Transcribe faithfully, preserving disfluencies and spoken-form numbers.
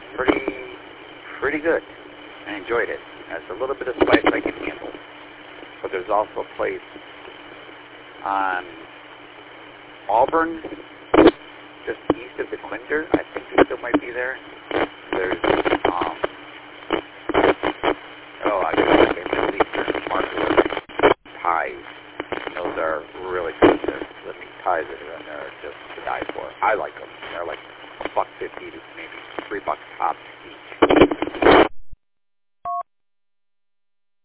pretty, pretty good. I enjoyed it. It has a little bit of spice I can handle. But there's also a place on Auburn, just east of the Quinter. I think it still might be there. There's, um, oh, I guess they might be there. Market pies. Those are really good. The meat pies that are in there are just to die for. I like them. They're like a buck fifty to maybe three bucks tops each.